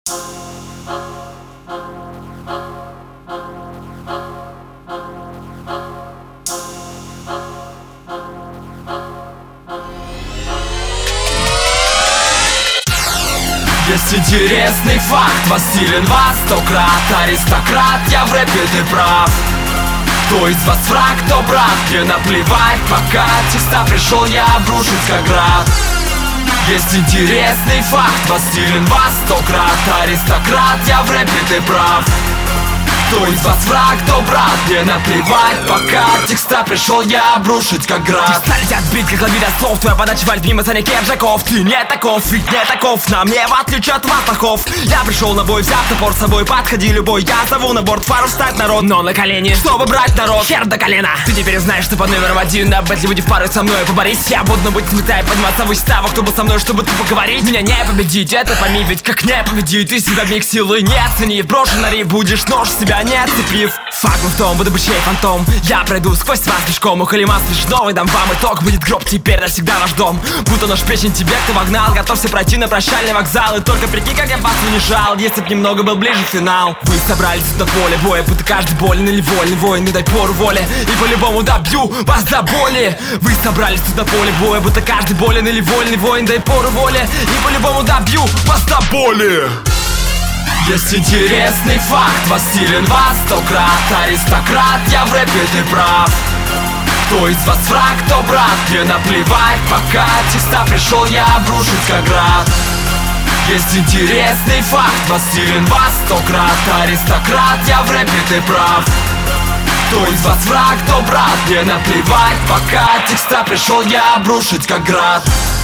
Есть интересный факт, вас силен вас 100 крат. Аристократ, я в рэпе, ты прав. Кто из вас враг, кто брат, мне наплевать. Пока текста пришел, я обрушусь как град. Есть интересный факт, вас силен вас 100 крат. Аристократ, я в рэпе, ты прав. Кто из вас враг, кто брат, мне наплевать. Пока текста пришел, я обрушить как град. Текста летят бит, как лавина слов. Твоя подача валит мимо за неких жаков. Ты не таков, ведь не таков. На мне, в отличие от вас, лохов. Я пришел на бой, взяв топор с собой. Подходи любой, я зову на борт фару встать народ. Но на колени, чтобы брать народ. Хер до колена. Ты теперь знаешь, что под номером 1 на бэтле будь в паре со мной. Поборись, я буду быть взлетай, подниматься выше ставок. Кто был со мной, чтобы ты поговорить. Меня не победить, это пойми, ведь как не победить. Ты себя миг силы не оценив. Брошен на риф, будешь нож себя не отцепив. Факт в том, буду бычей фантом. Я пройду сквозь вас пешком. Ухалимас смешно, и дам вам итог. Будет гроб теперь навсегда наш дом. Будто наш печень тебе, кто вогнал. Готовься пройти на прощальный вокзал. И только прикинь, как я вас унижал. Если б немного был ближе финал. Вы собрались тут на поле боя, будто каждый болен или вольный воин. Не дай пору воли, и по-любому добью вас до боли. Вы собрались тут на поле боя, будто каждый болен или вольный воин. Дай пору воли, и по-любому добью вас до боли. Есть интересный факт, вас силен вас 100 крат. Аристократ, я в рэпе, ты прав. Кто из вас враг, кто брат, мне наплевать. Пока текста пришел, я обрушусь как град. Есть интересный факт, вас силен вас 100 крат. Аристократ, я в рэпе, ты прав. Кто из вас враг, кто брат, мне наплевать. Пока текста пришел, я обрушусь как град.